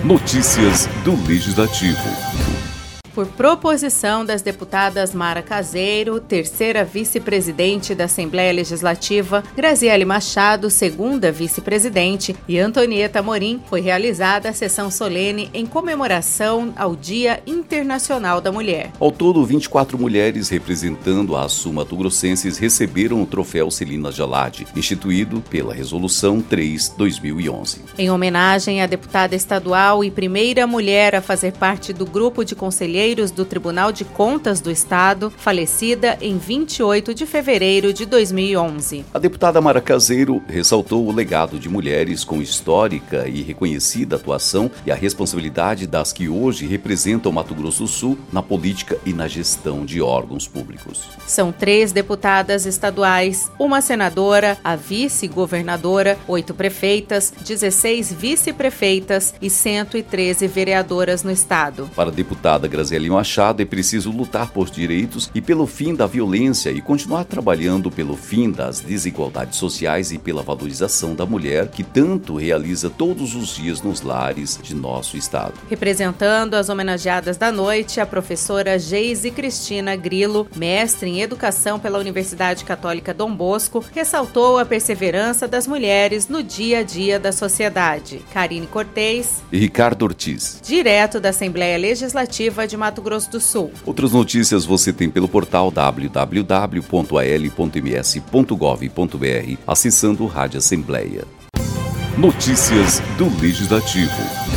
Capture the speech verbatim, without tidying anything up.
Notícias do Legislativo. Por proposição das deputadas Mara Caseiro, terceira vice-presidente da Assembleia Legislativa, Graziele Machado, segunda vice-presidente, e Antonieta Amorim, foi realizada a sessão solene em comemoração ao Dia Internacional da Mulher. Ao todo, vinte e quatro mulheres representando a sul-mato-grossenses receberam o troféu Celina Jalad, instituído pela Resolução três barra dois mil e onze. Em homenagem à deputada estadual e primeira mulher a fazer parte do grupo de conselheiros do Tribunal de Contas do Estado, falecida em vinte e oito de fevereiro de dois mil e onze. A deputada Mara Caseiro ressaltou o legado de mulheres com histórica e reconhecida atuação e a responsabilidade das que hoje representam Mato Grosso do Sul na política e na gestão de órgãos públicos. São três deputadas estaduais, uma senadora, a vice-governadora, oito prefeitas, dezesseis vice-prefeitas e cento e treze vereadoras no estado. Para a deputada Graziele Machado, é preciso lutar por direitos e pelo fim da violência e continuar trabalhando pelo fim das desigualdades sociais e pela valorização da mulher, que tanto realiza todos os dias nos lares de nosso estado. Representando as homenageadas da noite, a professora Geise Cristina Grilo, mestre em Educação pela Universidade Católica Dom Bosco, ressaltou a perseverança das mulheres no dia a dia da sociedade. Karine Cortez e Ricardo Ortiz, direto da Assembleia Legislativa de Mato Grosso do Sul. Outras notícias você tem pelo portal w w w ponto a l ponto m s ponto gov ponto b r, acessando Rádio Assembleia. Notícias do Legislativo.